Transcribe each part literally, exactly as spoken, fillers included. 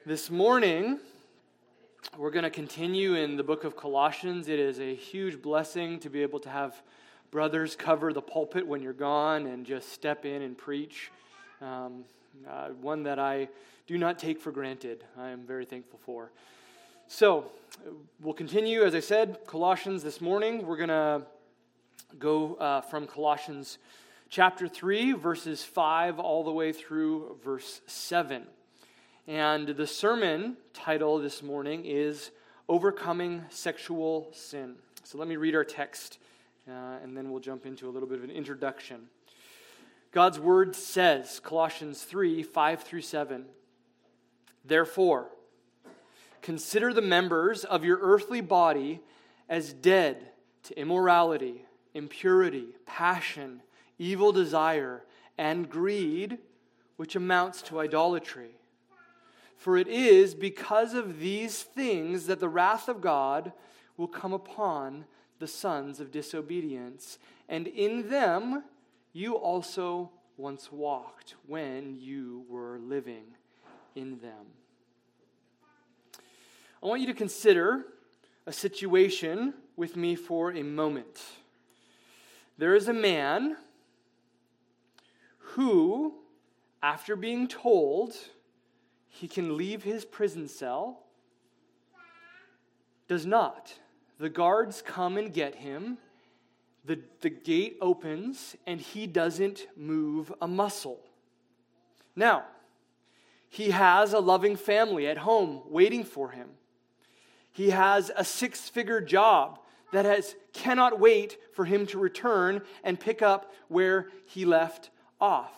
This morning, we're going to continue in the book of Colossians. It is a huge blessing to be able to have brothers cover the pulpit when you're gone and just step in and preach. Um, uh, one that I do not take for granted. I am very thankful for. So, we'll continue, as I said, Colossians this morning. We're going to go uh, from Colossians chapter three, verses five, all the way through verse seven. And the sermon title this morning is Overcoming Sexual Sin. So let me read our text, uh, and then we'll jump into a little bit of an introduction. God's word says, Colossians three, five through seven, "Therefore, consider the members of your earthly body as dead to immorality, impurity, passion, evil desire, and greed, which amounts to idolatry. For it is because of these things that the wrath of God will come upon the sons of disobedience. And in them you also once walked when you were living in them." I want you to consider a situation with me for a moment. There is a man who, after being told he can leave his prison cell, does not. The guards come and get him. The, the gate opens, and he doesn't move a muscle. Now, he has a loving family at home waiting for him. He has a six-figure job that has cannot wait for him to return and pick up where he left off.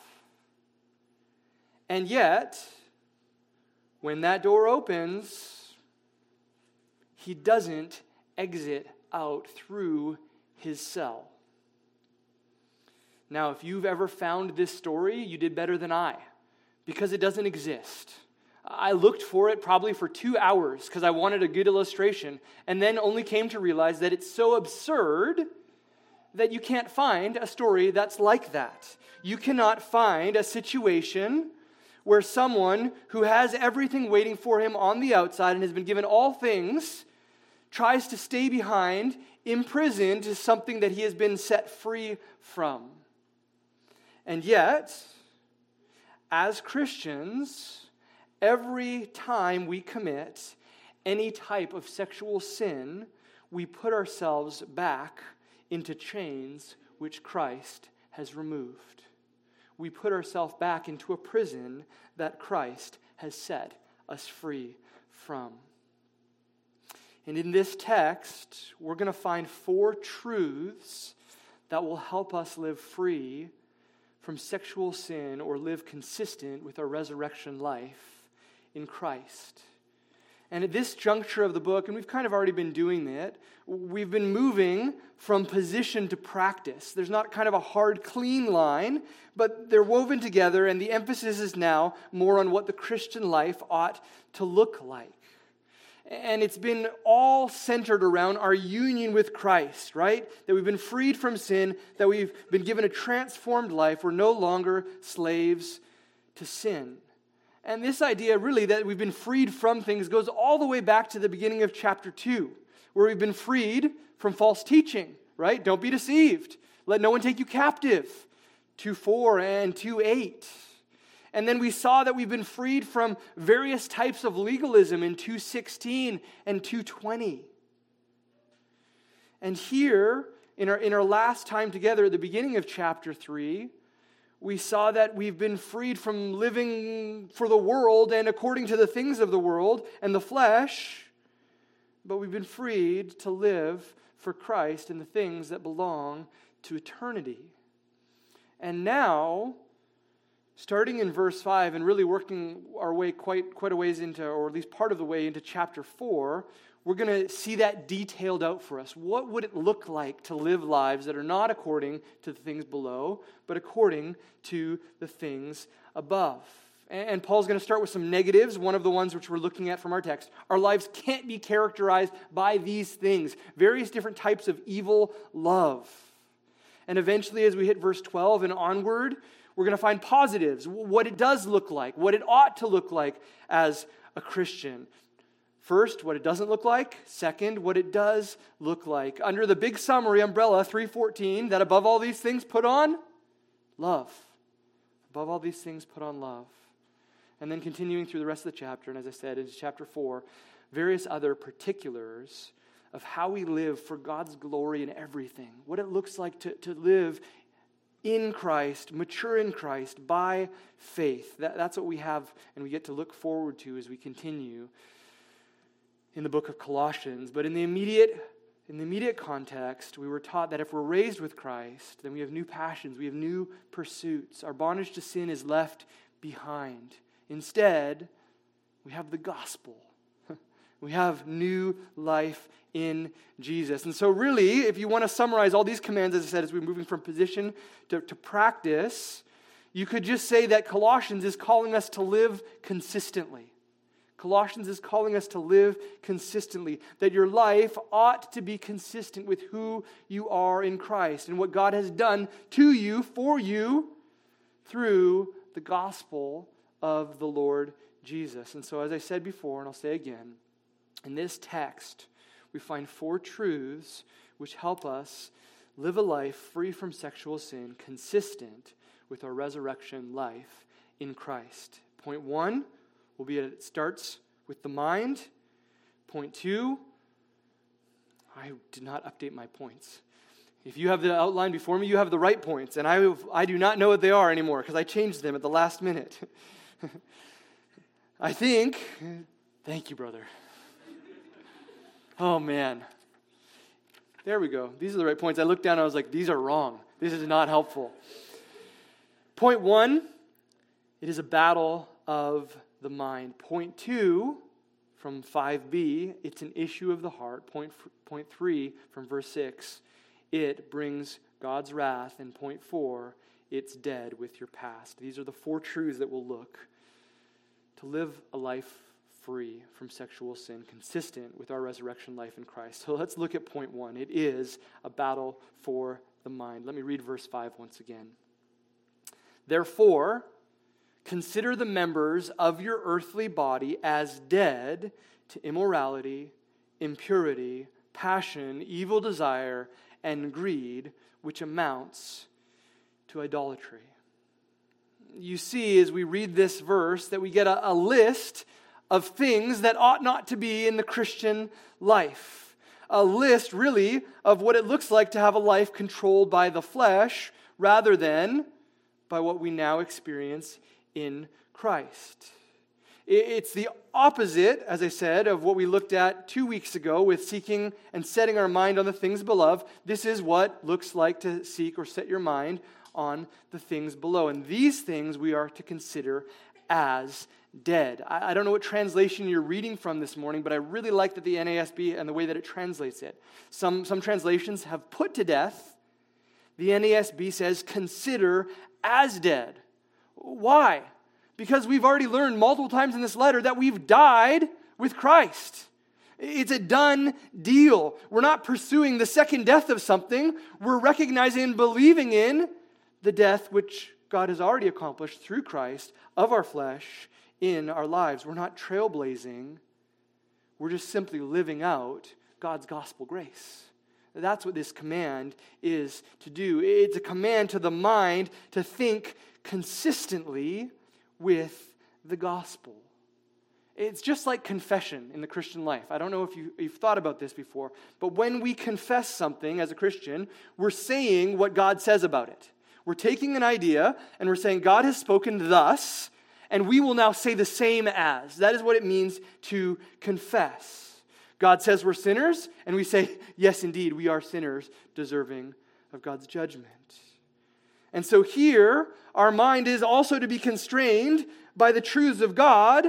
And yet, when that door opens, he doesn't exit out through his cell. Now, if you've ever found this story, you did better than I, because it doesn't exist. I looked for it probably for two hours because I wanted a good illustration, and then only came to realize that it's so absurd that you can't find a story that's like that. You cannot find a situation where someone who has everything waiting for him on the outside and has been given all things tries to stay behind, imprisoned to something that he has been set free from. And yet, as Christians, every time we commit any type of sexual sin, we put ourselves back into chains which Christ has removed. We put ourselves back into a prison that Christ has set us free from. And in this text, we're going to find four truths that will help us live free from sexual sin or live consistent with our resurrection life in Christ. And at this juncture of the book, and we've kind of already been doing it, we've been moving from position to practice. There's not kind of a hard, clean line, but they're woven together, and the emphasis is now more on what the Christian life ought to look like. And it's been all centered around our union with Christ, right? That we've been freed from sin, that we've been given a transformed life. We're no longer slaves to sin. And this idea, really, that we've been freed from things goes all the way back to the beginning of chapter two, where we've been freed from false teaching, right? Don't be deceived. Let no one take you captive. two four and two eight. And then we saw that we've been freed from various types of legalism in two sixteen and two twenty. And here, in our, in our last time together at the beginning of chapter three, we saw that we've been freed from living for the world and according to the things of the world and the flesh, but we've been freed to live for Christ and the things that belong to eternity. And now, starting in verse five and really working our way quite, quite a ways into, or at least part of the way into chapter four, we're going to see that detailed out for us. What would it look like to live lives that are not according to the things below, but according to the things above? And Paul's going to start with some negatives, one of the ones which we're looking at from our text. Our lives can't be characterized by these things, various different types of evil love. And eventually, as we hit verse twelve and onward, we're going to find positives, what it does look like, what it ought to look like as a Christian. First, what it doesn't look like. Second, what it does look like. Under the big summary umbrella, three fourteen, that above all these things put on love. Above all these things put on love. And then continuing through the rest of the chapter, and as I said, into chapter four, various other particulars of how we live for God's glory in everything. What it looks like to, to live in Christ, mature in Christ, by faith. That, that's what we have and we get to look forward to as we continue in the book of Colossians. But in the immediate in the immediate context, we were taught that if we're raised with Christ, then we have new passions, we have new pursuits. Our bondage to sin is left behind. Instead, we have the gospel. We have new life in Jesus. And so really, if you want to summarize all these commands, as I said, as we're moving from position to, to practice, you could just say that Colossians is calling us to live consistently. Colossians is calling us to live consistently, that your life ought to be consistent with who you are in Christ and what God has done to you, for you, through the gospel of the Lord Jesus. And so as I said before, and I'll say again, in this text, we find four truths which help us live a life free from sexual sin, consistent with our resurrection life in Christ. Point one will be that it starts with the mind. Point two, I did not update my points. If you have the outline before me, you have the right points, and I I do not know what they are anymore because I changed them at the last minute. I think, thank you, brother. Oh, man. There we go. These are the right points. I looked down and I was like, these are wrong. This is not helpful. Point one, it is a battle of the mind. Point two, from five b, it's an issue of the heart. Point, point three, from verse six, it brings God's wrath. And point four, it's dead with your past. These are the four truths that we'll look to live a life free from sexual sin, consistent with our resurrection life in Christ. So let's look at point one. It is a battle for the mind. Let me read verse five once again. Therefore, consider the members of your earthly body as dead to immorality, impurity, passion, evil desire, and greed, which amounts to idolatry. You see, as we read this verse, that we get a, a list of things that ought not to be in the Christian life. A list, really, of what it looks like to have a life controlled by the flesh rather than by what we now experience in Christ. It's the opposite, as I said, of what we looked at two weeks ago with seeking and setting our mind on the things below. This is what looks like to seek or set your mind on the things below. And these things we are to consider as dead. I don't know what translation you're reading from this morning, but I really like that the N A S B and the way that it translates it. Some, some translations have put to death. The N A S B says consider as dead. Why? Because we've already learned multiple times in this letter that we've died with Christ. It's a done deal. We're not pursuing the second death of something. We're recognizing and believing in the death which God has already accomplished through Christ of our flesh in our lives. We're not trailblazing. We're just simply living out God's gospel grace. That's what this command is to do. It's a command to the mind to think consistently with the gospel. It's just like confession in the Christian life. I don't know if you, you've thought about this before, but when we confess something as a Christian, we're saying what God says about it. We're taking an idea and we're saying, God has spoken thus, and we will now say the same as. That is what it means to confess. God says we're sinners, and we say, yes, indeed, we are sinners deserving of God's judgment. And so here, our mind is also to be constrained by the truths of God,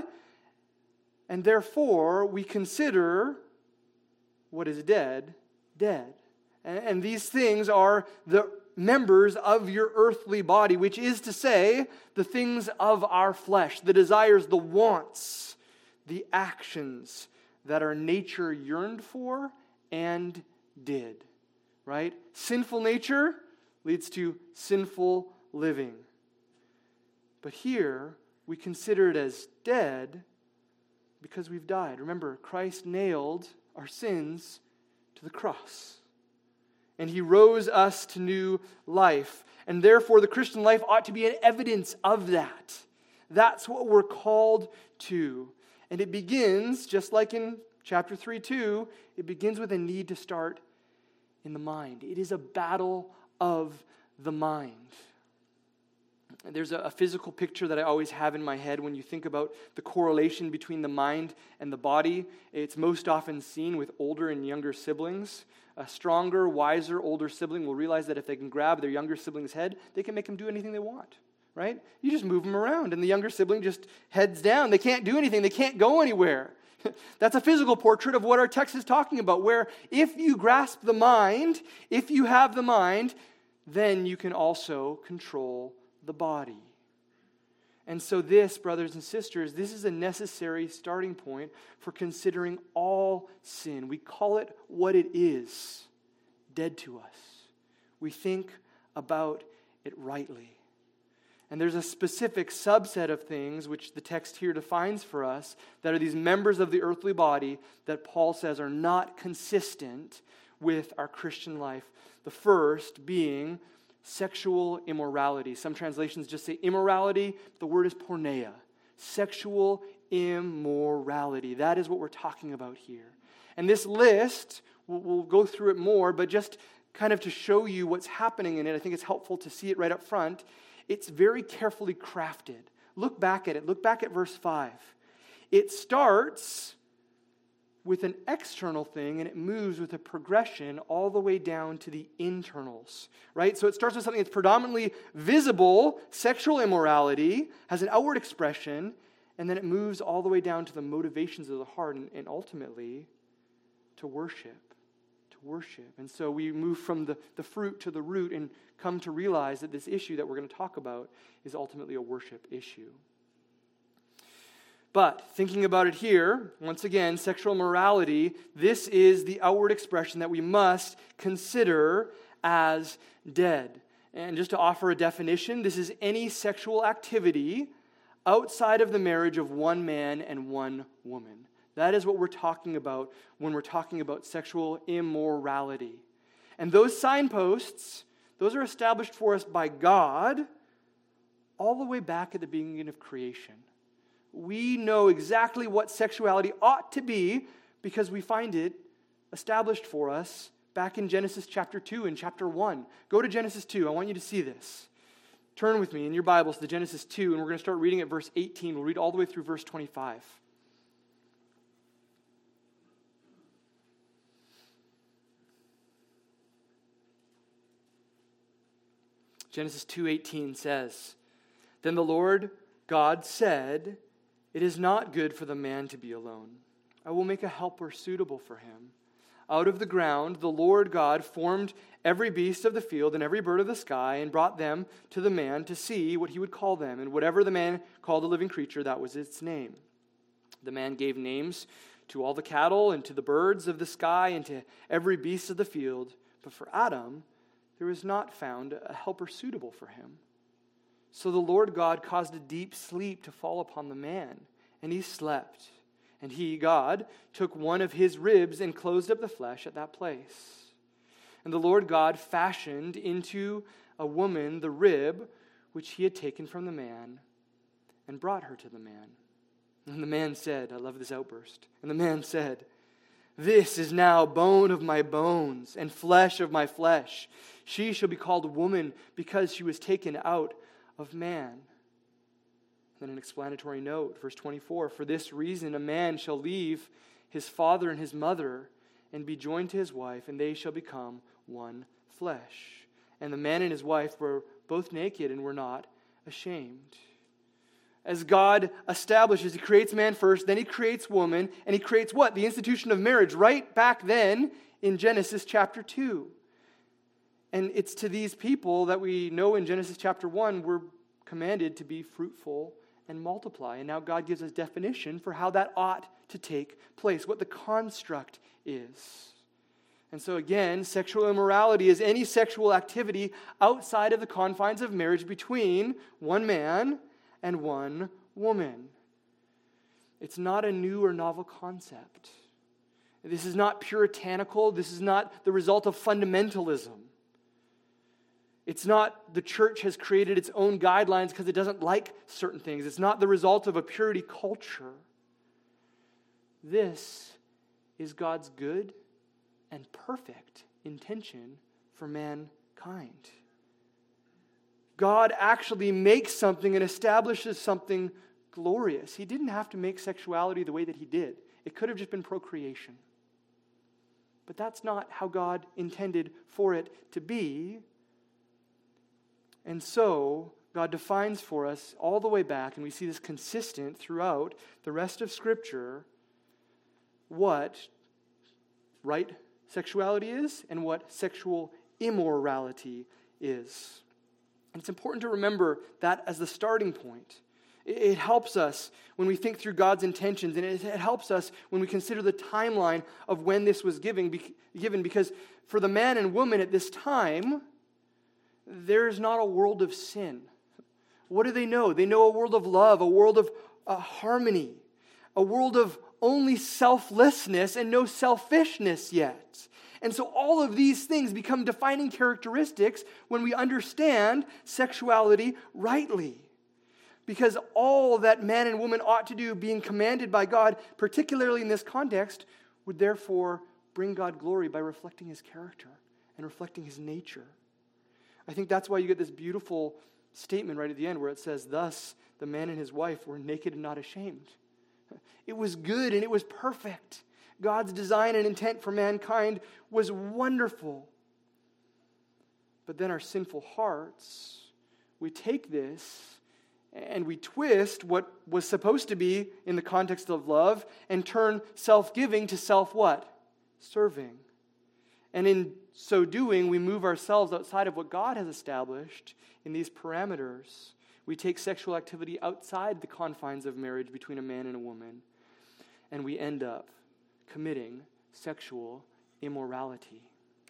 and therefore we consider what is dead, dead. And these things are the members of your earthly body, which is to say, the things of our flesh, the desires, the wants, the actions that our nature yearned for and did, right? Sinful nature leads to sinful living. But here, we consider it as dead because we've died. Remember, Christ nailed our sins to the cross. And he rose us to new life. And therefore, the Christian life ought to be an evidence of that. That's what we're called to. And it begins, just like in chapter three two, it begins with a need to start in the mind. It is a battle of the mind. There's a physical picture that I always have in my head when you think about the correlation between the mind and the body. It's most often seen with older and younger siblings. A stronger, wiser, older sibling will realize that if they can grab their younger sibling's head, they can make them do anything they want, right? You just move them around, and the younger sibling just heads down. They can't do anything. They can't go anywhere. That's a physical portrait of what our text is talking about, where if you grasp the mind, if you have the mind, then you can also control the body. And so this, brothers and sisters, this is a necessary starting point for considering all sin. We call it what it is, dead to us. We think about it rightly. And there's a specific subset of things which the text here defines for us that are these members of the earthly body that Paul says are not consistent with our Christian life. The first being sexual immorality. Some translations just say immorality. The word is porneia. Sexual immorality. That is what we're talking about here. And this list, we'll, we'll go through it more, but just kind of to show you what's happening in it, I think it's helpful to see it right up front. It's very carefully crafted. Look back at it. Look back at verse five. It starts with an external thing, and it moves with a progression all the way down to the internals, right? So it starts with something that's predominantly visible, sexual immorality, has an outward expression, and then it moves all the way down to the motivations of the heart, and, and ultimately to worship, to worship. And so we move from the, the fruit to the root and come to realize that this issue that we're going to talk about is ultimately a worship issue. But thinking about it here, once again, sexual morality, this is the outward expression that we must consider as dead. And just to offer a definition, this is any sexual activity outside of the marriage of one man and one woman. That is what we're talking about when we're talking about sexual immorality. And those signposts, those are established for us by God all the way back at the beginning of creation. We know exactly what sexuality ought to be because we find it established for us back in Genesis chapter two and chapter one. Go to Genesis two. I want you to see this. Turn with me in your Bibles to Genesis two, and we're going to start reading at verse eighteen. We'll read all the way through verse twenty-five. Genesis two eighteen says, "Then the Lord God said, 'It is not good for the man to be alone. I will make a helper suitable for him.' Out of the ground the Lord God formed every beast of the field and every bird of the sky and brought them to the man to see what he would call them. And whatever the man called a living creature, that was its name. The man gave names to all the cattle and to the birds of the sky and to every beast of the field. But for Adam there was not found a helper suitable for him. So the Lord God caused a deep sleep to fall upon the man, and he slept. And he, God, took one of his ribs and closed up the flesh at that place. And the Lord God fashioned into a woman the rib which he had taken from the man and brought her to the man. And the man said," I love this outburst, "and the man said, 'This is now bone of my bones and flesh of my flesh. She shall be called woman because she was taken out of man.'" Then an explanatory note, verse twenty-four, "For this reason a man shall leave his father and his mother and be joined to his wife, and they shall become one flesh. And the man and his wife were both naked and were not ashamed." As God establishes, he creates man first, then he creates woman, and he creates what? The institution of marriage right back then in Genesis chapter two. And it's to these people that we know in Genesis chapter one, we're commanded to be fruitful and multiply. And now God gives us definition for how that ought to take place, what the construct is. And so again, sexual immorality is any sexual activity outside of the confines of marriage between one man and one woman. It's not a new or novel concept. This is not puritanical. This is not the result of fundamentalism. It's not the church has created its own guidelines because it doesn't like certain things. It's not the result of a purity culture. This is God's good and perfect intention for mankind. God actually makes something and establishes something glorious. He didn't have to make sexuality the way that he did. It could have just been procreation. But that's not how God intended for it to be. And so, God defines for us all the way back, and we see this consistent throughout the rest of Scripture, what right sexuality is and what sexual immorality is. And it's important to remember that as the starting point. It helps us when we think through God's intentions, and it helps us when we consider the timeline of when this was given, because for the man and woman at this time, there is not a world of sin. What do they know? They know a world of love, a world of uh, harmony, a world of only selflessness and no selfishness yet. And so all of these things become defining characteristics when we understand sexuality rightly. Because all that man and woman ought to do, being commanded by God, particularly in this context, would therefore bring God glory by reflecting his character and reflecting his nature. I think that's why you get this beautiful statement right at the end where it says, "Thus the man and his wife were naked and not ashamed." It was good and it was perfect. God's design and intent for mankind was wonderful. But then our sinful hearts, we take this and we twist what was supposed to be in the context of love and turn self-giving to self what? Serving. And in so doing, we move ourselves outside of what God has established in these parameters. We take sexual activity outside the confines of marriage between a man and a woman, and we end up committing sexual immorality.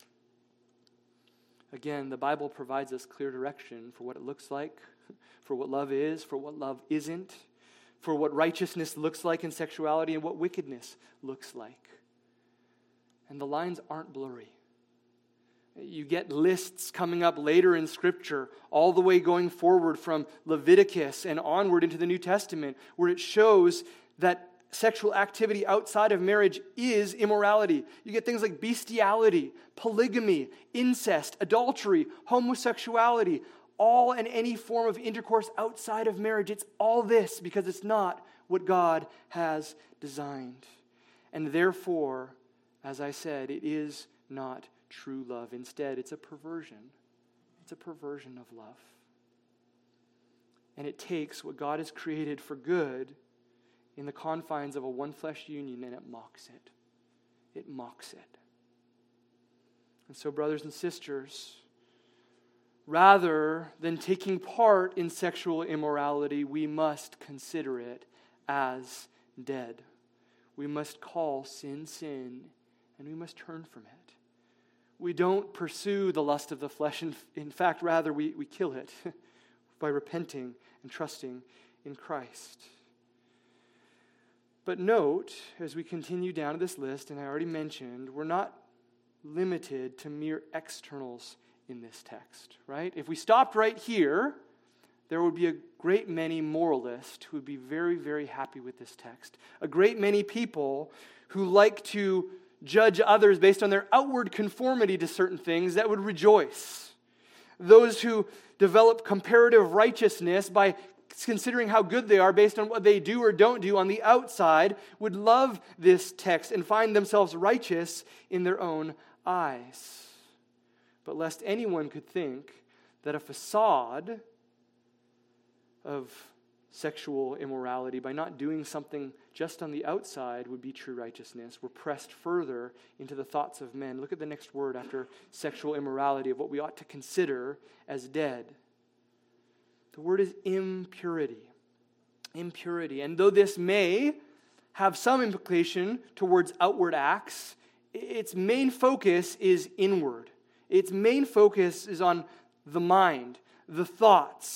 Again, the Bible provides us clear direction for what it looks like, for what love is, for what love isn't, for what righteousness looks like in sexuality and what wickedness looks like. And the lines aren't blurry. You get lists coming up later in Scripture, all the way going forward from Leviticus and onward into the New Testament, where it shows that sexual activity outside of marriage is immorality. You get things like bestiality, polygamy, incest, adultery, homosexuality, all and any form of intercourse outside of marriage. It's all this because it's not what God has designed. And therefore, as I said, it is not true love. Instead, it's a perversion. It's a perversion of love. And it takes what God has created for good in the confines of a one-flesh union, and it mocks it. It mocks it. And so, brothers and sisters, rather than taking part in sexual immorality, we must consider it as dead. We must call sin sin, and we must turn from it. We don't pursue the lust of the flesh. In, in fact, rather, we, we kill it by repenting and trusting in Christ. But note, as we continue down this list, and I already mentioned, we're not limited to mere externals in this text, right? If we stopped right here, there would be a great many moralists who would be very, very happy with this text. A great many people who like to judge others based on their outward conformity to certain things that would rejoice. Those who develop comparative righteousness by considering how good they are based on what they do or don't do on the outside would love this text and find themselves righteous in their own eyes. But lest anyone could think that a facade of sexual immorality by not doing something just on the outside would be true righteousness, we're pressed further into the thoughts of men. Look at the next word after sexual immorality of what we ought to consider as dead. The word is impurity. Impurity. And though this may have some implication towards outward acts, its main focus is inward. Its main focus is on the mind, the thoughts,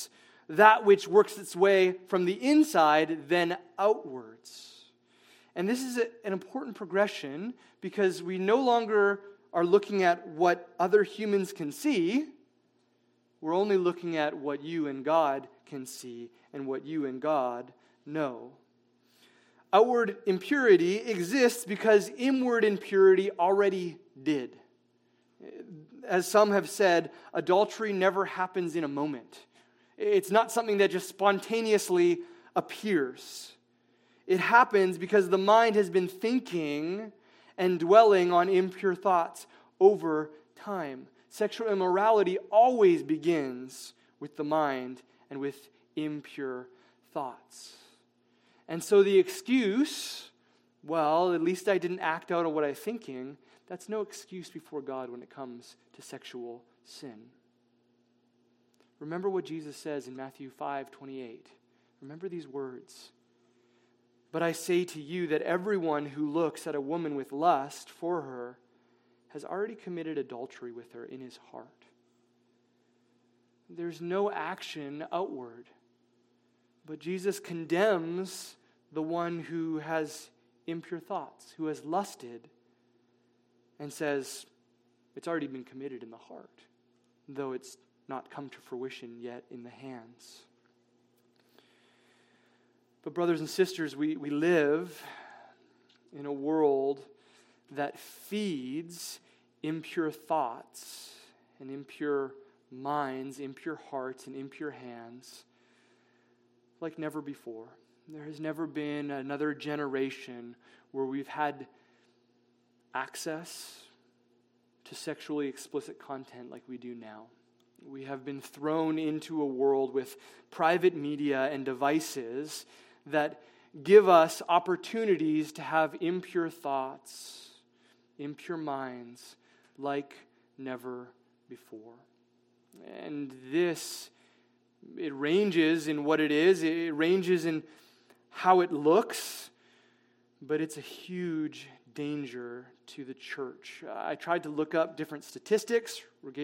that which works its way from the inside then outwards. And this is a, an important progression because we no longer are looking at what other humans can see. We're only looking at what you and God can see and what you and God know. Outward impurity exists because inward impurity already did. As some have said, adultery never happens in a moment. It's not something that just spontaneously appears. It happens because the mind has been thinking and dwelling on impure thoughts over time. Sexual immorality always begins with the mind and with impure thoughts. And so the excuse, well, at least I didn't act out on what I'm thinking, that's no excuse before God when it comes to sexual sin. Remember what Jesus says in Matthew five twenty-eight. Remember these words. But I say to you that everyone who looks at a woman with lust for her has already committed adultery with her in his heart. There's no action outward, but Jesus condemns the one who has impure thoughts, who has lusted, and says it's already been committed in the heart, though it's not come to fruition yet in the hands. But brothers and sisters, we, we live in a world that feeds impure thoughts and impure minds, impure hearts, and impure hands like never before. There has never been another generation where we've had access to sexually explicit content like we do now. We have been thrown into a world with private media and devices that give us opportunities to have impure thoughts, impure minds like never before. And this, it ranges in what it is, it ranges in how it looks, but it's a huge danger to the church. I tried to look up different statistics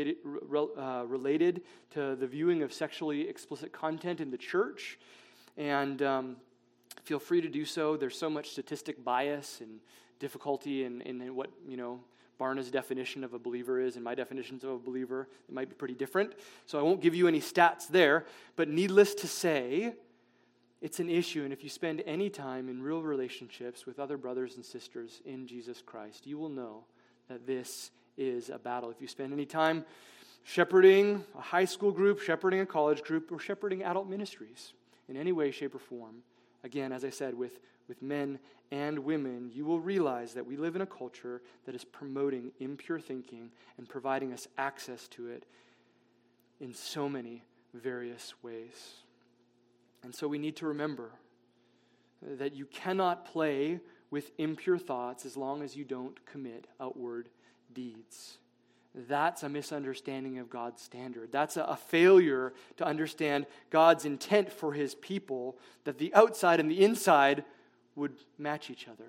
related to the viewing of sexually explicit content in the church, and um, feel free to do so. There's so much statistic bias and difficulty in, in what, you know, Barna's definition of a believer is and my definitions of a believer. It might be pretty different. So I won't give you any stats there, but needless to say, it's an issue. And if you spend any time in real relationships with other brothers and sisters in Jesus Christ, you will know that this is a battle. If you spend any time shepherding a high school group, shepherding a college group, or shepherding adult ministries in any way, shape, or form, again, as I said, with, with men and women, you will realize that we live in a culture that is promoting impure thinking and providing us access to it in so many various ways. And so we need to remember that you cannot play with impure thoughts as long as you don't commit outward deeds. That's a misunderstanding of God's standard. That's a, a failure to understand God's intent for his people, that the outside and the inside would match each other.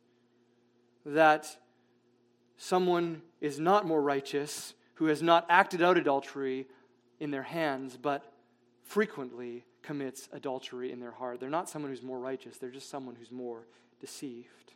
That someone is not more righteous who has not acted out adultery in their hands, but frequently commits adultery in their heart. They're not someone who's more righteous. They're just someone who's more deceived.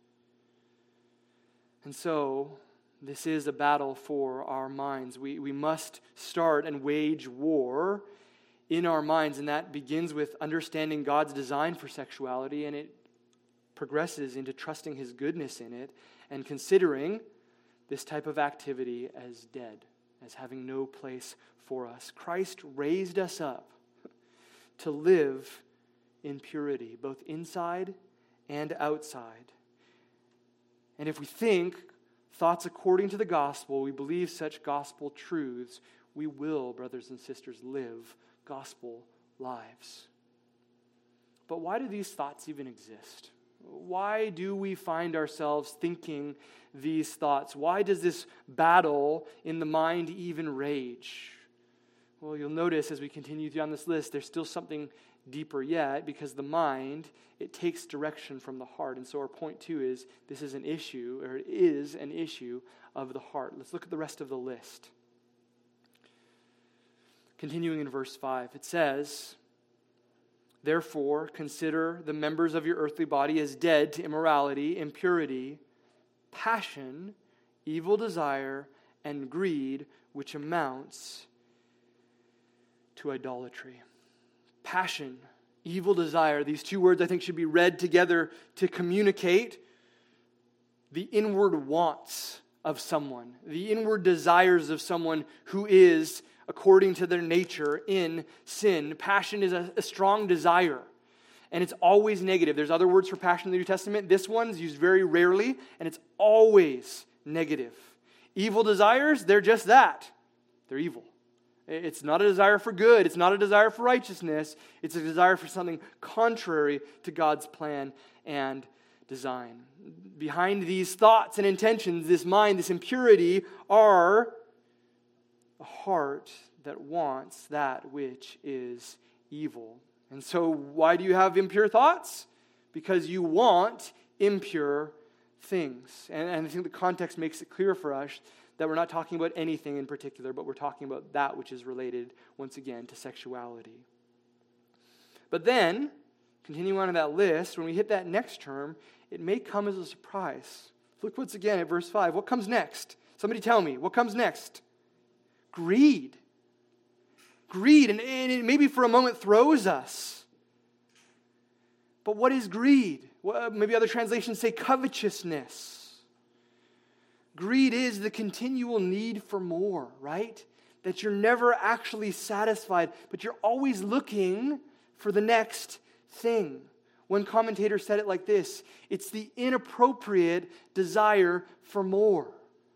And so, this is a battle for our minds. We, we must start and wage war in our minds, and that begins with understanding God's design for sexuality, and it progresses into trusting his goodness in it and considering this type of activity as dead, as having no place for us. Christ raised us up to live in purity, both inside and outside. And if we think thoughts according to the gospel, we believe such gospel truths, we will, brothers and sisters, live gospel lives. But why do these thoughts even exist? Why do we find ourselves thinking these thoughts? Why does this battle in the mind even rage? Well, you'll notice as we continue down this list, there's still something deeper yet, because the mind, it takes direction from the heart. And so our point two is, this is an issue, or it is an issue of the heart. Let's look at the rest of the list. Continuing in verse five, it says, "Therefore, consider the members of your earthly body as dead to immorality, impurity, passion, evil desire, and greed, which amounts to idolatry." Passion, evil desire, these two words I think should be read together to communicate the inward wants of someone, the inward desires of someone who is, according to their nature, in sin. Passion is a, a strong desire, and it's always negative. There's other words for passion in the New Testament. This one's used very rarely, and it's always negative. Evil desires, they're just that. They're evil. It's not a desire for good. It's not a desire for righteousness. It's a desire for something contrary to God's plan and design. Behind these thoughts and intentions, this mind, this impurity, are a heart that wants that which is evil. And so why do you have impure thoughts? Because you want impure things. And, and I think the context makes it clear for us that we're not talking about anything in particular, but we're talking about that which is related, once again, to sexuality. But then, continuing on in that list, when we hit that next term, it may come as a surprise. Look once again at verse five. What comes next? Somebody tell me, what comes next? Greed. Greed, and, and it maybe for a moment throws us. But what is greed? Well, maybe other translations say covetousness. Greed is the continual need for more, right? That you're never actually satisfied, but you're always looking for the next thing. One commentator said it like this: it's the inappropriate desire for more.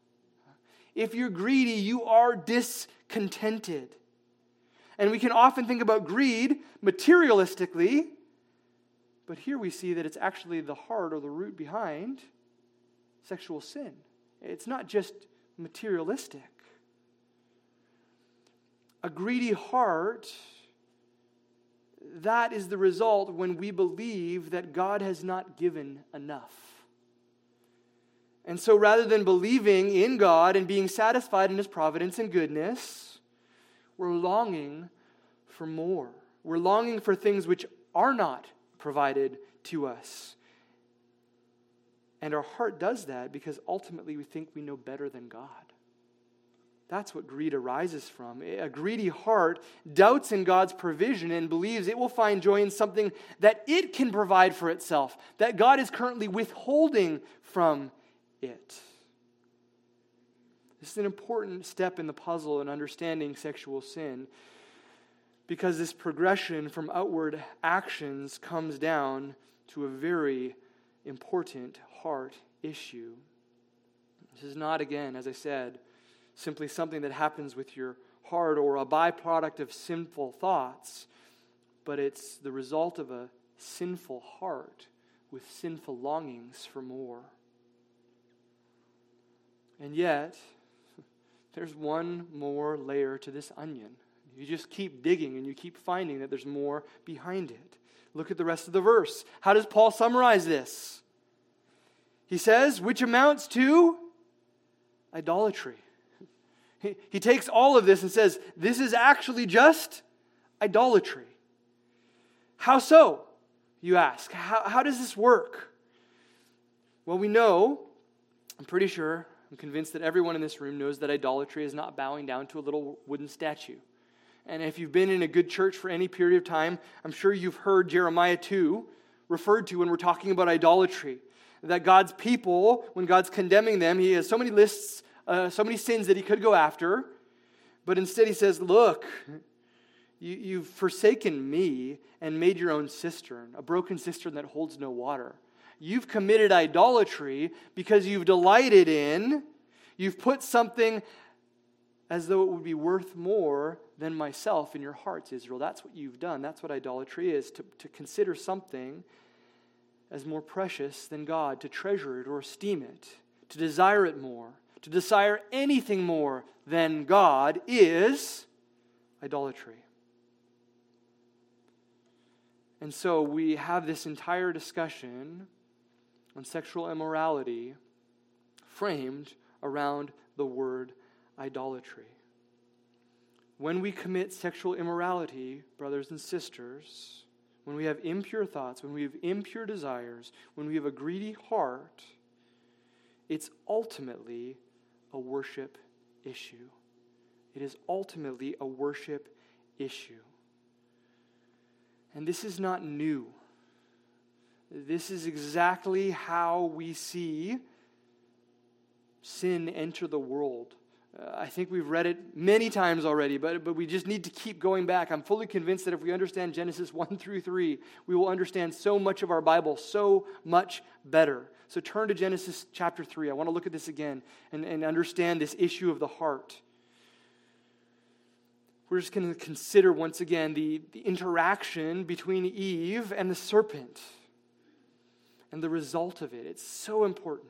If you're greedy, you are discontented. And we can often think about greed materialistically, but here we see that it's actually the heart or the root behind sexual sin. It's not just materialistic. A greedy heart, that is the result when we believe that God has not given enough. And so rather than believing in God and being satisfied in His providence and goodness, we're longing for more. We're longing for things which are not provided to us. And our heart does that because ultimately we think we know better than God. That's what greed arises from. A greedy heart doubts in God's provision and believes it will find joy in something that it can provide for itself, that God is currently withholding from it. This is an important step in the puzzle in understanding sexual sin, because this progression from outward actions comes down to a very important heart issue. This is not, again, as I said, simply something that happens with your heart or a byproduct of sinful thoughts, but it's the result of a sinful heart with sinful longings for more. And yet, there's one more layer to this onion. You just keep digging and you keep finding that there's more behind it. Look at the rest of the verse. How does Paul summarize this? He says, which amounts to idolatry. He, he takes all of this and says, this is actually just idolatry. How so, you ask? How, how does this work? Well, we know, I'm pretty sure, I'm convinced that everyone in this room knows that idolatry is not bowing down to a little wooden statue. And if you've been in a good church for any period of time, I'm sure you've heard Jeremiah two referred to when we're talking about idolatry. That God's people, when God's condemning them, He has so many lists, uh, so many sins that He could go after. But instead He says, look, you, you've forsaken me and made your own cistern, a broken cistern that holds no water. You've committed idolatry because you've delighted in, you've put something as though it would be worth more than myself in your hearts, Israel. That's what you've done. That's what idolatry is, to, to consider something as more precious than God, to treasure it or esteem it, to desire it more, to desire anything more than God is idolatry. And so we have this entire discussion on sexual immorality framed around the word idolatry. when we commit sexual immorality, brothers and sisters, when we have impure thoughts, when we have impure desires, when we have a greedy heart, it's ultimately a worship issue. It is ultimately a worship issue. And this is not new. This is exactly how we see sin enter the world. Uh, I think we've read it many times already, but, but we just need to keep going back. I'm fully convinced that if we understand Genesis one through three, we will understand so much of our Bible so much better. So turn to Genesis chapter three. I want to look at this again and, and understand this issue of the heart. We're just going to consider once again the, the interaction between Eve and the serpent and the result of it. It's so important.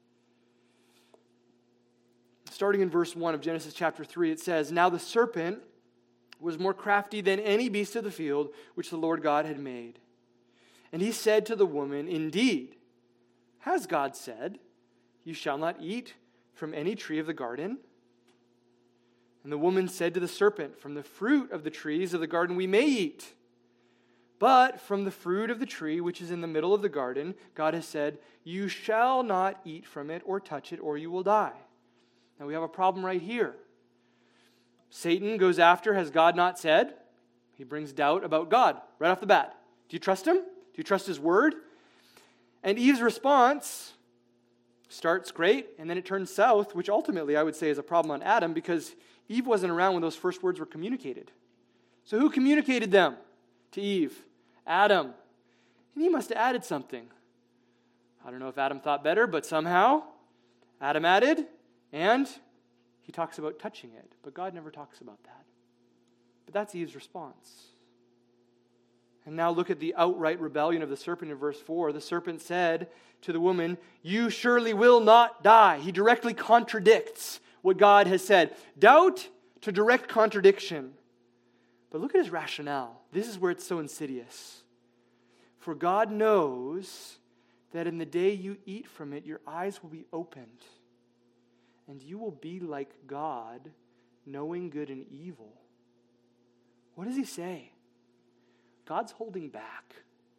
Starting in verse one of Genesis chapter three, it says, "Now the serpent was more crafty than any beast of the field which the Lord God had made. And he said to the woman, 'Indeed, has God said, you shall not eat from any tree of the garden?' And the woman said to the serpent, 'From the fruit of the trees of the garden we may eat. But from the fruit of the tree which is in the middle of the garden, God has said, you shall not eat from it or touch it, or you will die.'" Now we have a problem right here. Satan goes after, has God not said? He brings doubt about God right off the bat. Do you trust him? Do you trust his word? And Eve's response starts great, and then it turns south, which ultimately I would say is a problem on Adam, because Eve wasn't around when those first words were communicated. So who communicated them to Eve? Adam. And he must have added something. I don't know if Adam thought better, but somehow Adam added, and he talks about touching it. But God never talks about that. But that's Eve's response. And now look at the outright rebellion of the serpent in verse four. The serpent said to the woman, "You surely will not die." He directly contradicts what God has said. Doubt to direct contradiction. But look at his rationale. This is where it's so insidious. "For God knows that in the day you eat from it, your eyes will be opened, and you will be like God, knowing good and evil." What does he say? God's holding back.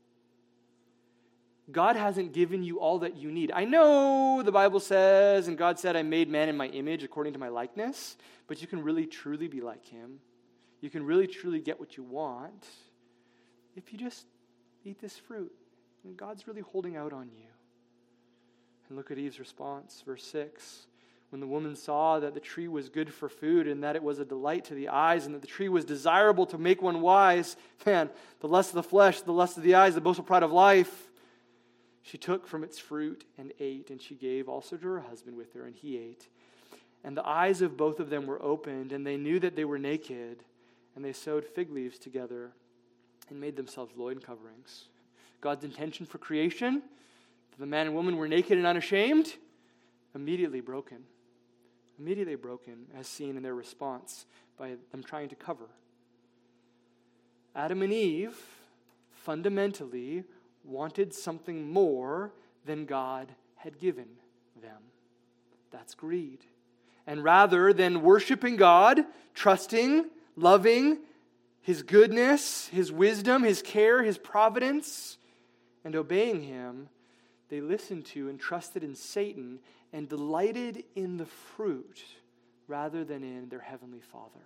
God hasn't given you all that you need. I know the Bible says, and God said, "I made man in my image according to my likeness," but you can really truly be like him. You can really truly get what you want if you just eat this fruit. And God's really holding out on you. And look at Eve's response, verse six. "When the woman saw that the tree was good for food and that it was a delight to the eyes and that the tree was desirable to make one wise," man, the lust of the flesh, the lust of the eyes, the boastful pride of life, "she took from its fruit and ate, and she gave also to her husband with her, and he ate. And the eyes of both of them were opened, and they knew that they were naked, and they sewed fig leaves together and made themselves loin coverings." God's intention for creation, that the man and woman were naked and unashamed, immediately broken. Immediately broken, as seen in their response by them trying to cover. Adam and Eve fundamentally wanted something more than God had given them. That's greed. And rather than worshiping God, trusting, loving his goodness, his wisdom, his care, his providence, and obeying him, they listened to and trusted in Satan and delighted in the fruit rather than in their heavenly Father.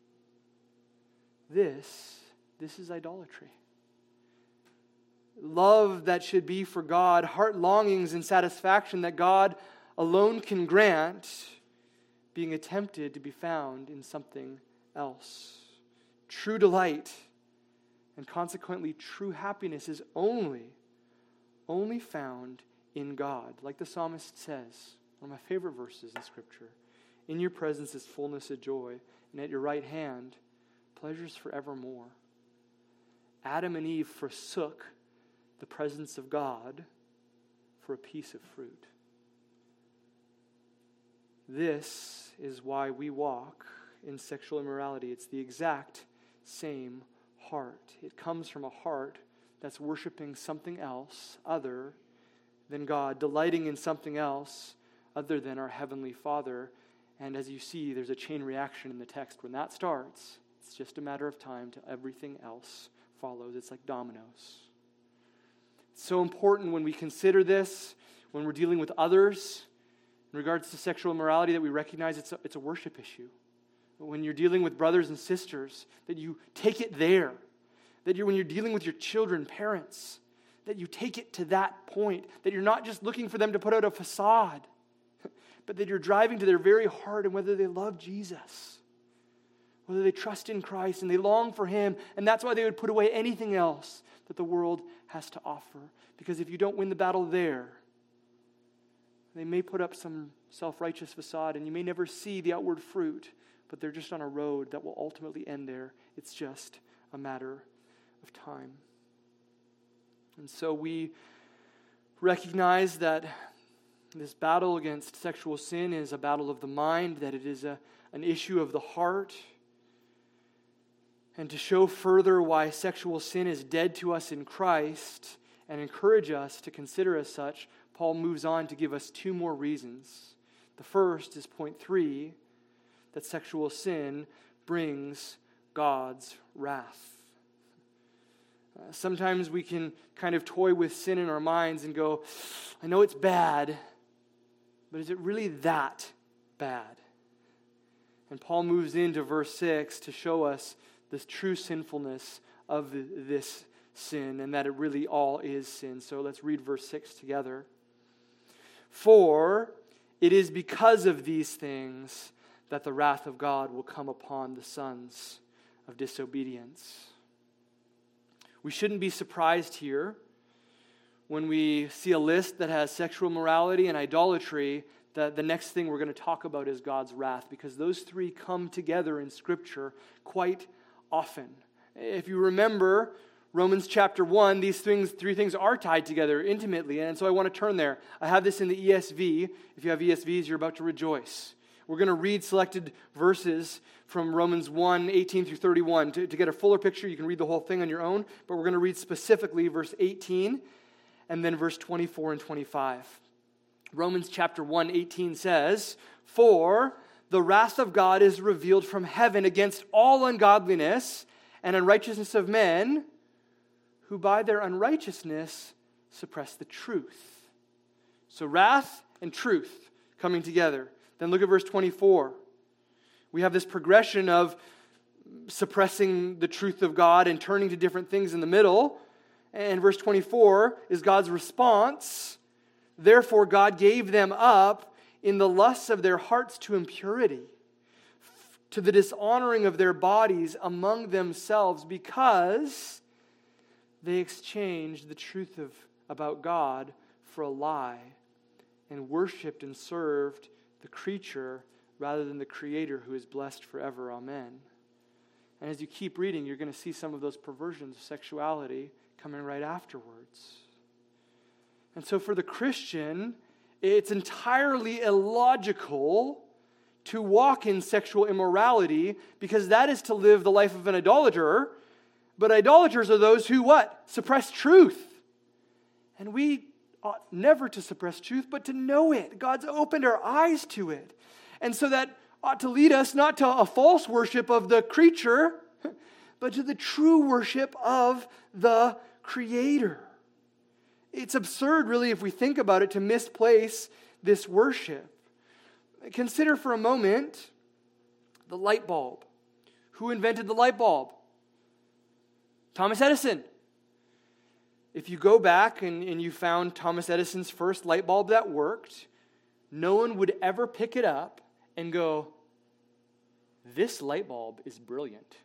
This, this is idolatry. Love that should be for God, heart longings and satisfaction that God alone can grant, being attempted to be found in something else. True delight and consequently true happiness is only only found in God. Like the psalmist says, one of my favorite verses in Scripture, "In your presence is fullness of joy, and at your right hand, pleasures forevermore." Adam and Eve forsook the presence of God for a piece of fruit. This is why we walk in sexual immorality. It's the exact same heart. It comes from a heart that's worshiping something else other than God, delighting in something else other than our Heavenly Father. And as you see, there's a chain reaction in the text. When that starts, it's just a matter of time till everything else follows. It's like dominoes. It's so important when we consider this, when we're dealing with others, in regards to sexual immorality, that we recognize it's a, it's a worship issue. When you're dealing with brothers and sisters, that you take it there. That you're, when you're dealing with your children, parents, that you take it to that point. That you're not just looking for them to put out a facade, but that you're driving to their very heart and whether they love Jesus, whether they trust in Christ and they long for Him, and that's why they would put away anything else that the world has to offer. Because if you don't win the battle there, they may put up some self-righteous facade and you may never see the outward fruit, but they're just on a road that will ultimately end there. It's just a matter of time. And so we recognize that this battle against sexual sin is a battle of the mind, that it is a, an issue of the heart. And to show further why sexual sin is dead to us in Christ and encourage us to consider as such, Paul moves on to give us two more reasons. The first is point three, that sexual sin brings God's wrath. Uh, sometimes we can kind of toy with sin in our minds and go, I know it's bad, but is it really that bad? And Paul moves into verse six to show us the true sinfulness of this sin and that it really all is sin. So let's read verse six together. For it is because of these things that the wrath of God will come upon the sons of disobedience. We shouldn't be surprised here when we see a list that has sexual immorality and idolatry, that the next thing we're going to talk about is God's wrath, because those three come together in Scripture quite often. If you remember Romans chapter one, these things, three things are tied together intimately, and so I want to turn there. I have this in the E S V. If you have E S Vs, you're about to rejoice. We're going to read selected verses from Romans one, eighteen through thirty-one. To, to get a fuller picture, you can read the whole thing on your own, but we're going to read specifically verse eighteen and then verse twenty-four and twenty-five. Romans chapter one, eighteen says, For the wrath of God is revealed from heaven against all ungodliness and unrighteousness of men, who by their unrighteousness suppress the truth. So wrath and truth coming together. Then look at verse twenty-four. We have this progression of suppressing the truth of God and turning to different things in the middle. And verse twenty-four is God's response. Therefore God gave them up in the lusts of their hearts to impurity, to the dishonoring of their bodies among themselves, because they exchanged the truth of about God for a lie and worshipped and served the creature rather than the Creator, who is blessed forever. Amen. And as you keep reading, you're going to see some of those perversions of sexuality coming right afterwards. And so for the Christian, it's entirely illogical to walk in sexual immorality, because that is to live the life of an idolater. But idolaters are those who what? Suppress truth. And we ought never to suppress truth, but to know it. God's opened our eyes to it. And so that ought to lead us not to a false worship of the creature, but to the true worship of the Creator. It's absurd, really, if we think about it, to misplace this worship. Consider for a moment the light bulb. Who invented the light bulb? Thomas Edison. If you go back and, and you found Thomas Edison's first light bulb that worked, no one would ever pick it up and go, this light bulb is brilliant.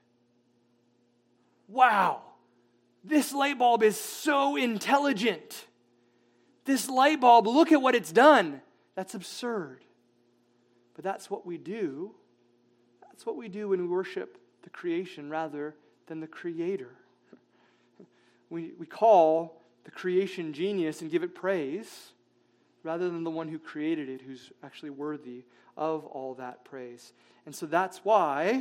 Wow, this light bulb is so intelligent. This light bulb, look at what it's done. That's absurd. But that's what we do. That's what we do when we worship the creation rather than the Creator. We, we call the creation genius and give it praise rather than the one who created it, who's actually worthy of all that praise. And so that's why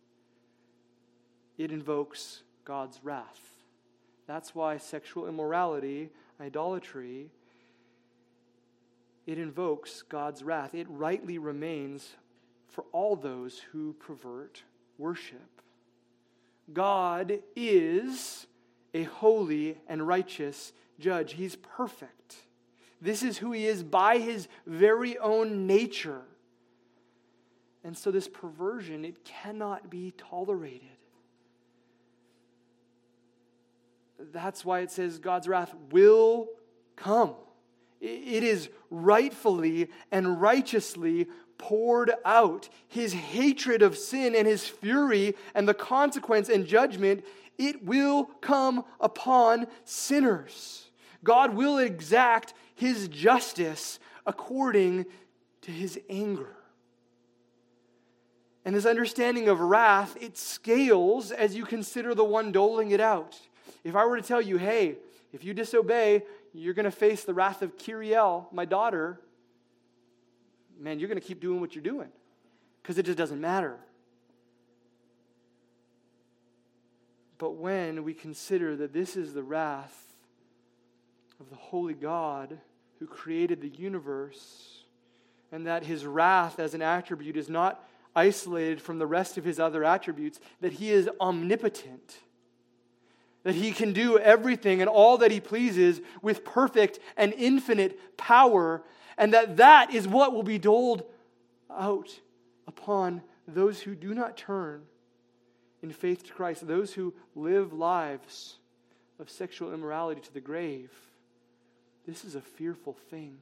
it invokes God's wrath. That's why sexual immorality, idolatry, it invokes God's wrath. It rightly remains for all those who pervert worship. God is a holy and righteous judge. He's perfect. This is who he is by his very own nature. And so this perversion, it cannot be tolerated. That's why it says God's wrath will come. It is rightfully and righteously poured out. His hatred of sin and his fury and the consequence and judgment, it will come upon sinners. God will exact his justice according to his anger. And this understanding of wrath, it scales as you consider the one doling it out. If I were to tell you, hey, if you disobey, you're going to face the wrath of Kiriel, my daughter, man, you're going to keep doing what you're doing because it just doesn't matter. But when we consider that this is the wrath of the holy God who created the universe, and that his wrath as an attribute is not isolated from the rest of his other attributes, that he is omnipotent, that he can do everything and all that he pleases with perfect and infinite power, and that that is what will be doled out upon those who do not turn in faith to Christ, those who live lives of sexual immorality to the grave. This is a fearful thing.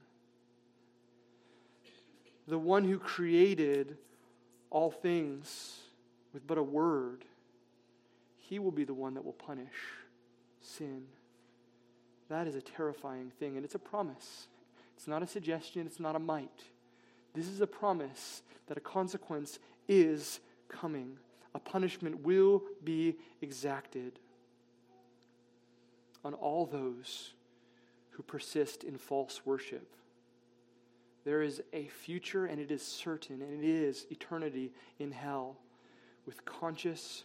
The one who created all things with but a word, he will be the one that will punish sin. That is a terrifying thing, and it's a promise. It's not a suggestion, it's not a might. This is a promise that a consequence is coming. A punishment will be exacted on all those who persist in false worship. There is a future, and it is certain, and it is eternity in hell with conscious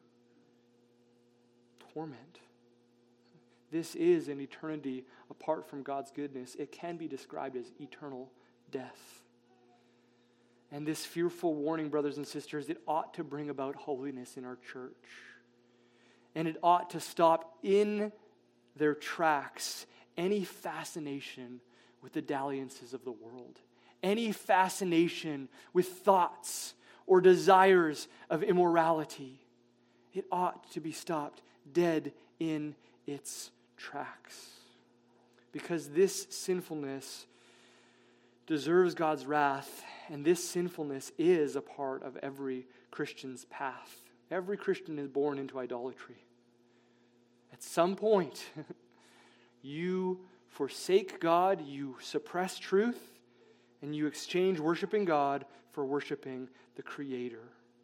torment. This is an eternity apart from God's goodness. It can be described as eternal death. And this fearful warning, brothers and sisters, it ought to bring about holiness in our church. And it ought to stop in their tracks any fascination with the dalliances of the world, any fascination with thoughts or desires of immorality. It ought to be stopped dead in its tracks. Because this sinfulness deserves God's wrath, and this sinfulness is a part of every Christian's path. Every Christian is born into idolatry. At some point, you forsake God, you suppress truth, and you exchange worshiping God for worshiping the Creator.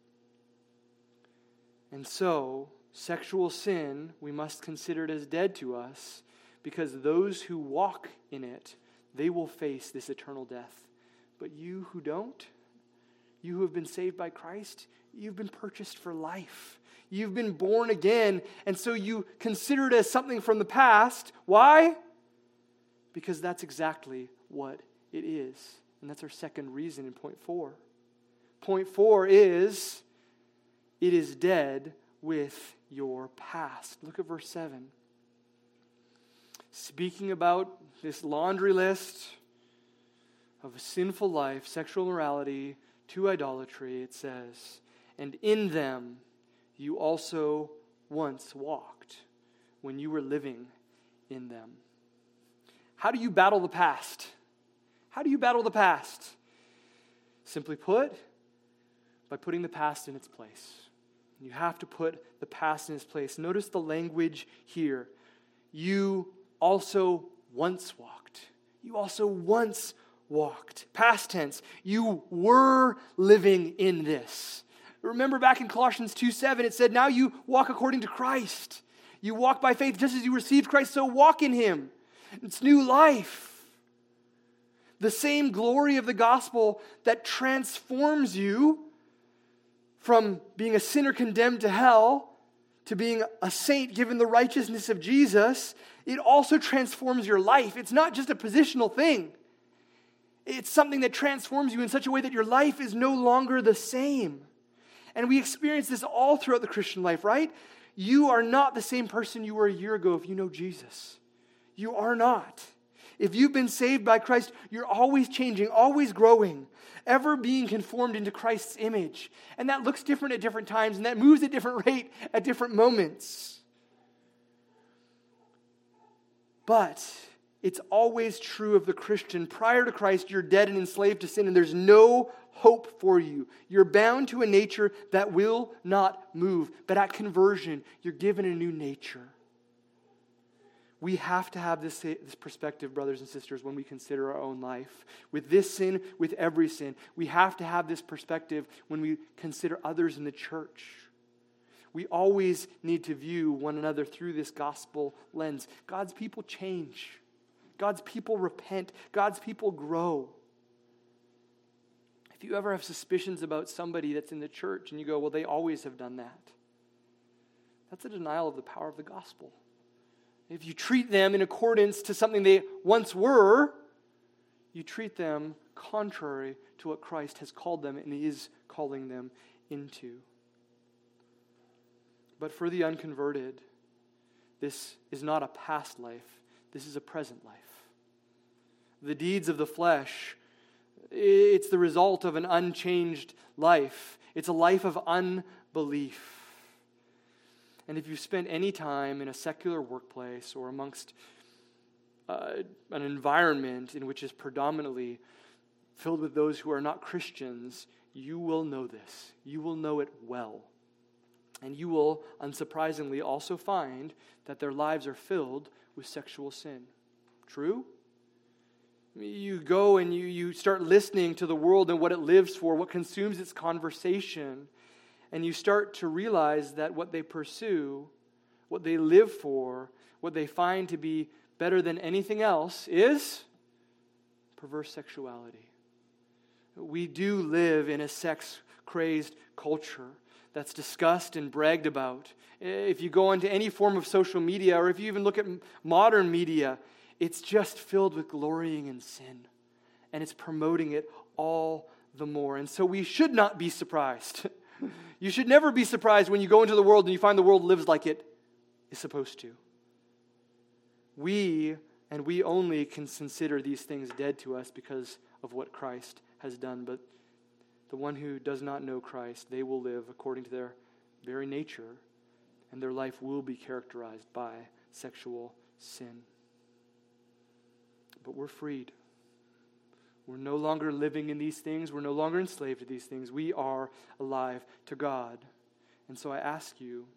And so, sexual sin, we must consider it as dead to us, because those who walk in it, they will face this eternal death. But you who don't, you who have been saved by Christ, you've been purchased for life. You've been born again, and so you consider it as something from the past. Why? Because that's exactly what it is. And that's our second reason in point four. Point four is, it is dead with your past. Look at verse seven. Speaking about this laundry list of a sinful life, sexual immorality, to idolatry, it says, and in them you also once walked when you were living in them. How do you battle the past? How do you battle the past? Simply put, by putting the past in its place. You have to put the past in its place. Notice the language here. You also once walked. You also once walked. Past tense. You were living in this. Remember back in Colossians two seven, it said, now you walk according to Christ. You walk by faith just as you received Christ, so walk in Him. It's new life. The same glory of the gospel that transforms you from being a sinner condemned to hell to being a saint given the righteousness of Jesus, it also transforms your life. It's not just a positional thing. It's something that transforms you in such a way that your life is no longer the same. And we experience this all throughout the Christian life, right? You are not the same person you were a year ago if you know Jesus. You are not. If you've been saved by Christ, you're always changing, always growing, ever being conformed into Christ's image. And that looks different at different times, and that moves at different rate at different moments. But it's always true of the Christian. Prior to Christ, you're dead and enslaved to sin, and there's no hope for you. You're bound to a nature that will not move. But at conversion, you're given a new nature. We have to have this, this perspective, brothers and sisters, when we consider our own life. With this sin, with every sin. We have to have this perspective when we consider others in the church. We always need to view one another through this gospel lens. God's people change. God's people repent. God's people grow. If you ever have suspicions about somebody that's in the church and you go, well, they always have done that, that's a denial of the power of the gospel. If you treat them in accordance to something they once were, you treat them contrary to what Christ has called them and is calling them into. But for the unconverted, this is not a past life. This is a present life. The deeds of the flesh, it's the result of an unchanged life. It's a life of unbelief. And if you spend any time in a secular workplace or amongst uh, an environment in which is predominantly filled with those who are not Christians, you will know this. You will know it well. And you will, unsurprisingly, also find that their lives are filled with sexual sin. True? You go and you, you start listening to the world and what it lives for, what consumes its conversation, and you start to realize that what they pursue, what they live for, what they find to be better than anything else is perverse sexuality. We do live in a sex-crazed culture that's discussed and bragged about. If you go into any form of social media, or if you even look at modern media, it's just filled with glorying in sin. And it's promoting it all the more. And so we should not be surprised. You should never be surprised when you go into the world and you find the world lives like it is supposed to. We, and we only, can consider these things dead to us because of what Christ has done. But the one who does not know Christ, they will live according to their very nature, and their life will be characterized by sexual sin. But we're freed. We're no longer living in these things. We're no longer enslaved to these things. We are alive to God. And so I ask you,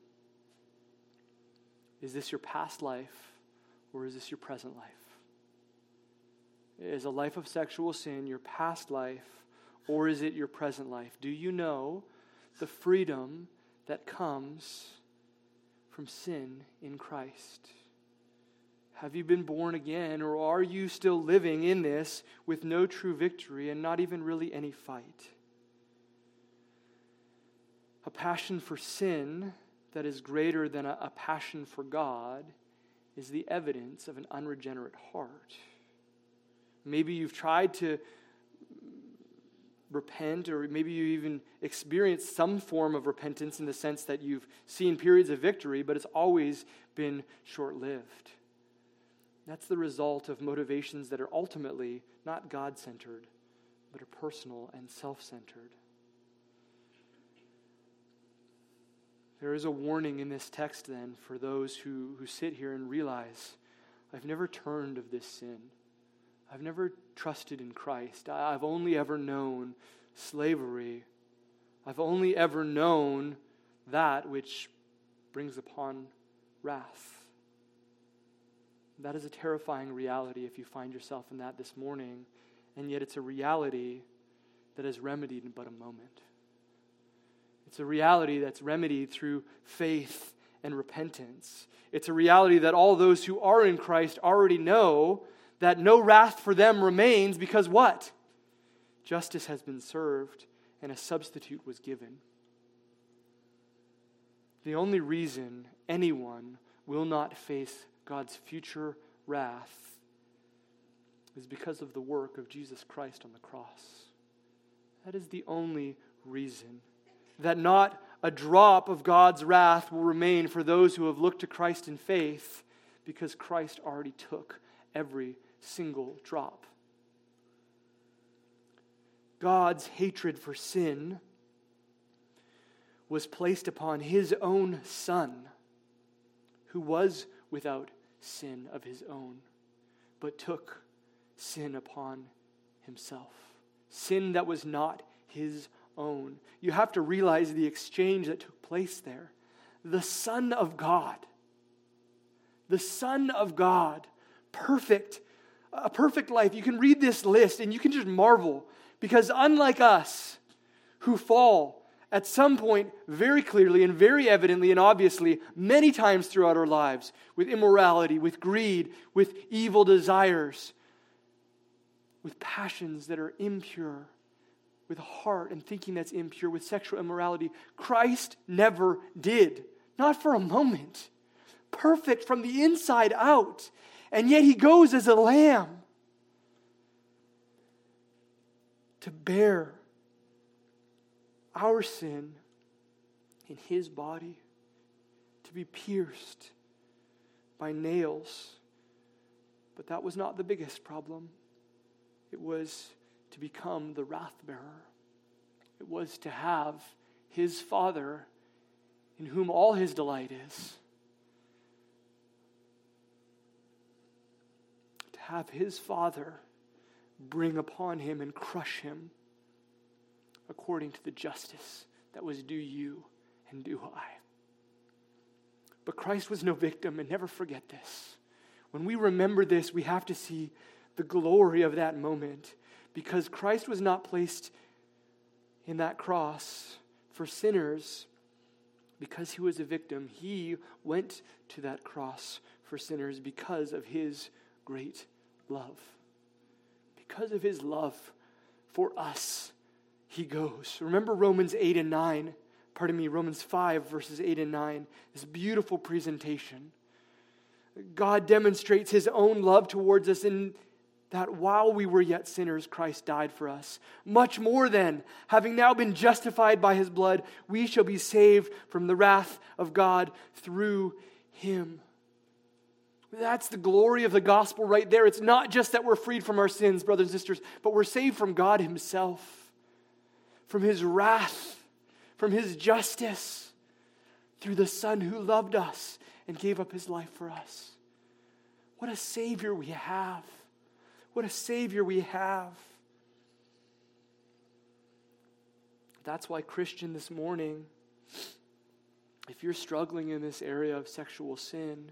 is this your past life or is this your present life? Is a life of sexual sin your past life or is it your present life? Do you know the freedom that comes from sin in Christ? Have you been born again, or are you still living in this with no true victory and not even really any fight? A passion for sin that is greater than a, a passion for God is the evidence of an unregenerate heart. Maybe you've tried to repent, or maybe you even experienced some form of repentance in the sense that you've seen periods of victory, but it's always been short-lived. That's the result of motivations that are ultimately not God-centered, but are personal and self-centered. There is a warning in this text then for those who, who sit here and realize, I've never turned of this sin. I've never trusted in Christ. I've only ever known slavery. I've only ever known that which brings upon wrath. That is a terrifying reality if you find yourself in that this morning, and yet it's a reality that is remedied in but a moment. It's a reality that's remedied through faith and repentance. It's a reality that all those who are in Christ already know that no wrath for them remains because what? Justice has been served and a substitute was given. The only reason anyone will not face God's future wrath is because of the work of Jesus Christ on the cross. That is the only reason. That not a drop of God's wrath will remain for those who have looked to Christ in faith, because Christ already took every single drop. God's hatred for sin was placed upon his own Son, who was without sin of his own, but took sin upon himself. Sin that was not his own. You have to realize the exchange that took place there. The Son of God, the Son of God, perfect, a perfect life. You can read this list and you can just marvel, because unlike us, who fall at some point very clearly and very evidently and obviously many times throughout our lives with immorality, with greed, with evil desires, with passions that are impure, with a heart and thinking that's impure, with sexual immorality, Christ never did. Not for a moment. Perfect from the inside out. And yet he goes as a lamb to bear our sin in his body, to be pierced by nails. But that was not the biggest problem. It was to become the wrath bearer. It was to have his Father, in whom all his delight is, to have his Father bring upon him and crush him according to the justice that was due you and due I. But Christ was no victim, and never forget this. When we remember this, we have to see the glory of that moment, because Christ was not placed in that cross for sinners because he was a victim. He went to that cross for sinners because of his great love. Because of his love for us, he goes. Remember Romans eight and nine, pardon me, Romans five verses eight and nine, this beautiful presentation. God demonstrates his own love towards us in that while we were yet sinners, Christ died for us. Much more then, having now been justified by his blood, we shall be saved from the wrath of God through him. That's the glory of the gospel right there. It's not just that we're freed from our sins, brothers and sisters, but we're saved from God himself, from his wrath, from his justice, through the Son who loved us and gave up his life for us. What a Savior we have. What a Savior we have. That's why, Christian, this morning, if you're struggling in this area of sexual sin,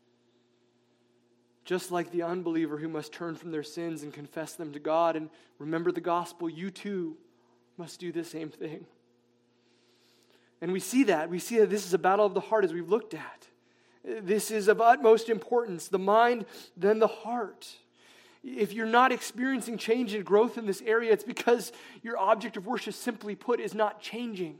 just like the unbeliever who must turn from their sins and confess them to God and remember the gospel, you too must do the same thing. And we see that. We see that this is a battle of the heart, as we've looked at. This is of utmost importance, the mind, then the heart. If you're not experiencing change and growth in this area, it's because your object of worship, simply put, is not changing.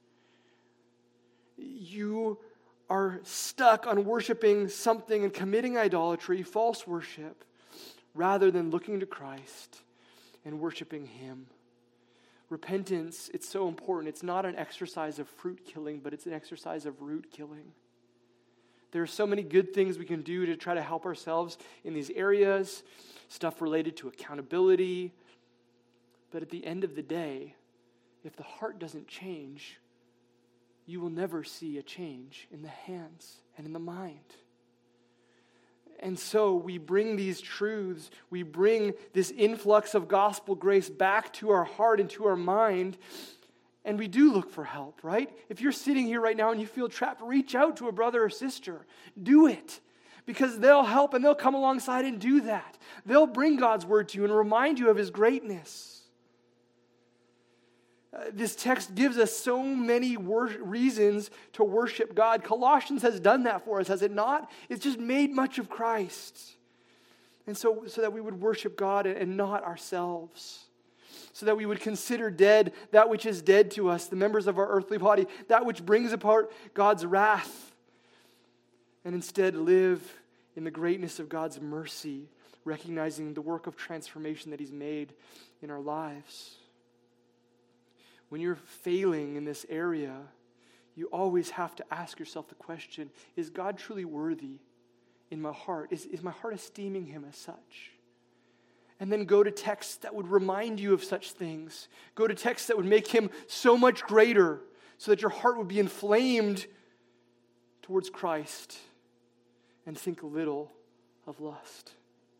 You are stuck on worshiping something and committing idolatry, false worship, rather than looking to Christ and worshiping him. Repentance, it's so important. It's not an exercise of fruit killing, but it's an exercise of root killing. There are so many good things we can do to try to help ourselves in these areas, stuff related to accountability. But at the end of the day, if the heart doesn't change, you will never see a change in the hands and in the mind. And so we bring these truths, we bring this influx of gospel grace back to our heart and to our mind, and we do look for help, right? If you're sitting here right now and you feel trapped, reach out to a brother or sister. Do it, because they'll help and they'll come alongside and do that. They'll bring God's word to you and remind you of his greatness. Uh, this text gives us so many wor- reasons to worship God. Colossians has done that for us, has it not? It's just made much of Christ. And so, so that we would worship God and not ourselves. So that we would consider dead that which is dead to us, the members of our earthly body, that which brings apart God's wrath, and instead live in the greatness of God's mercy, recognizing the work of transformation that he's made in our lives. When you're failing in this area, you always have to ask yourself the question, is God truly worthy in my heart? Is, is my heart esteeming him as such? And then go to texts that would remind you of such things. Go to texts that would make him so much greater so that your heart would be inflamed towards Christ, and think little of lust.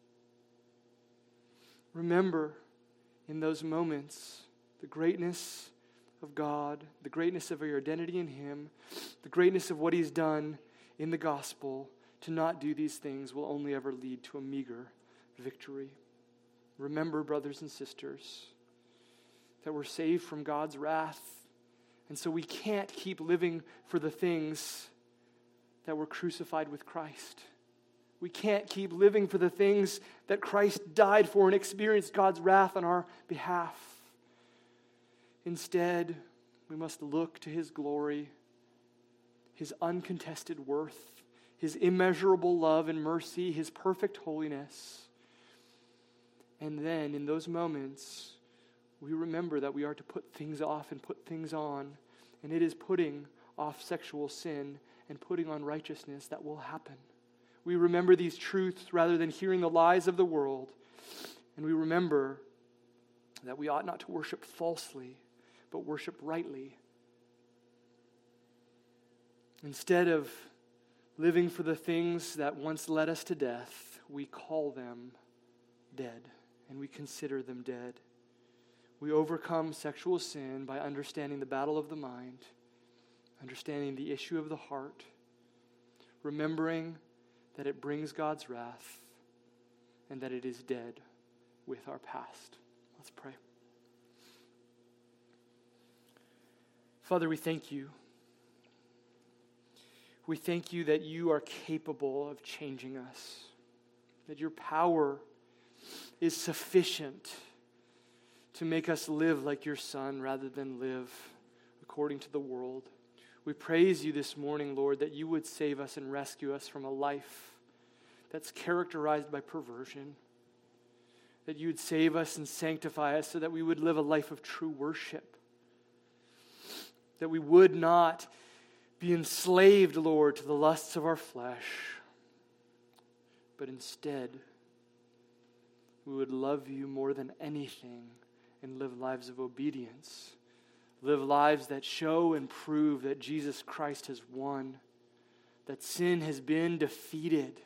Remember in those moments the greatness of God, the greatness of your identity in him, the greatness of what he's done in the gospel. To not do these things will only ever lead to a meager victory. Remember, brothers and sisters, that we're saved from God's wrath, and so we can't keep living for the things that were crucified with Christ. We can't keep living for the things that Christ died for and experienced God's wrath on our behalf. Instead, we must look to his glory, his uncontested worth, his immeasurable love and mercy, his perfect holiness. And then in those moments, we remember that we are to put things off and put things on. And it is putting off sexual sin and putting on righteousness that will happen. We remember these truths rather than hearing the lies of the world. And we remember that we ought not to worship falsely, but worship rightly. Instead of living for the things that once led us to death, we call them dead, and we consider them dead. We overcome sexual sin by understanding the battle of the mind, understanding the issue of the heart, remembering that it brings God's wrath, and that it is dead with our past. Let's pray. Father, we thank you. We thank you that you are capable of changing us, that your power is sufficient to make us live like your Son rather than live according to the world. We praise you this morning, Lord, that you would save us and rescue us from a life that's characterized by perversion, that you would save us and sanctify us so that we would live a life of true worship, that we would not be enslaved, Lord, to the lusts of our flesh, but instead we would love you more than anything and live lives of obedience, live lives that show and prove that Jesus Christ has won, that sin has been defeated.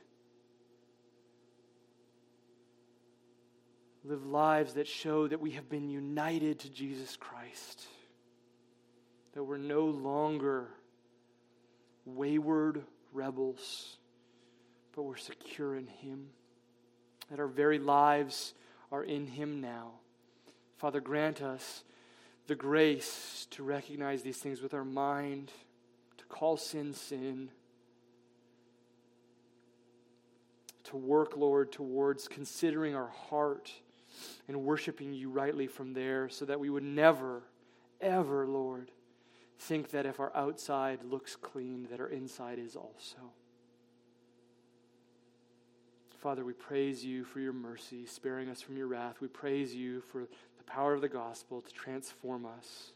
Live lives that show that we have been united to Jesus Christ, that we're no longer wayward rebels, but we're secure in him, that our very lives are in him now. Father, grant us the grace to recognize these things with our mind, to call sin sin, to work, Lord, towards considering our heart and worshiping you rightly from there, so that we would never, ever, Lord, think that if our outside looks clean, that our inside is also. Father, we praise you for your mercy, sparing us from your wrath. We praise you for the power of the gospel to transform us,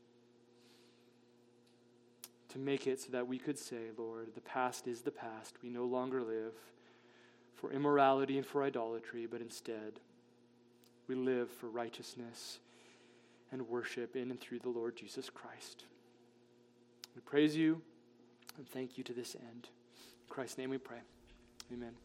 to make it so that we could say, Lord, the past is the past. We no longer live for immorality and for idolatry, but instead we live for righteousness and worship in and through the Lord Jesus Christ. We praise you and thank you to this end. In Christ's name we pray. Amen.